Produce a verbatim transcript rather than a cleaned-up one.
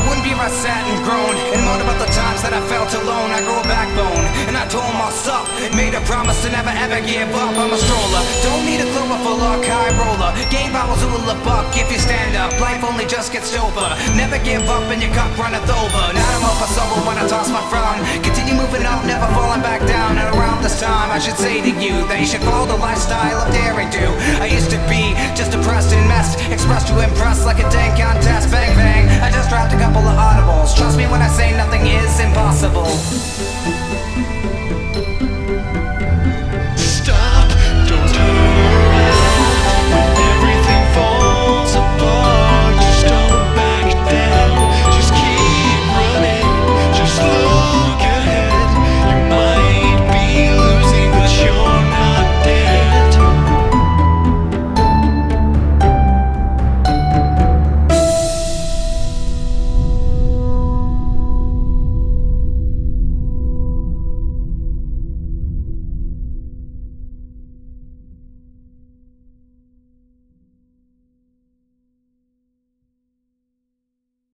wouldn't be where I sat and groaned and moaned about the times that I felt alone. I grew a backbone and I told myself, made a promise to never ever give up. I'm a stroller, don't need a clover for luck, high roller. Gave hours who will look up if you stand up. Life only just gets sober. Never give up and your cup runneth over. Now I'm up for sober when I toss my frown. Continue moving up, never falling back down. And around this time I should say to you that you should follow the lifestyle of daring do. I used to be just depressed and messed, expressed to impress like a dang contest. Bang bang, I just dropped a couple of audibles. Trust me when I say nothing is impossible.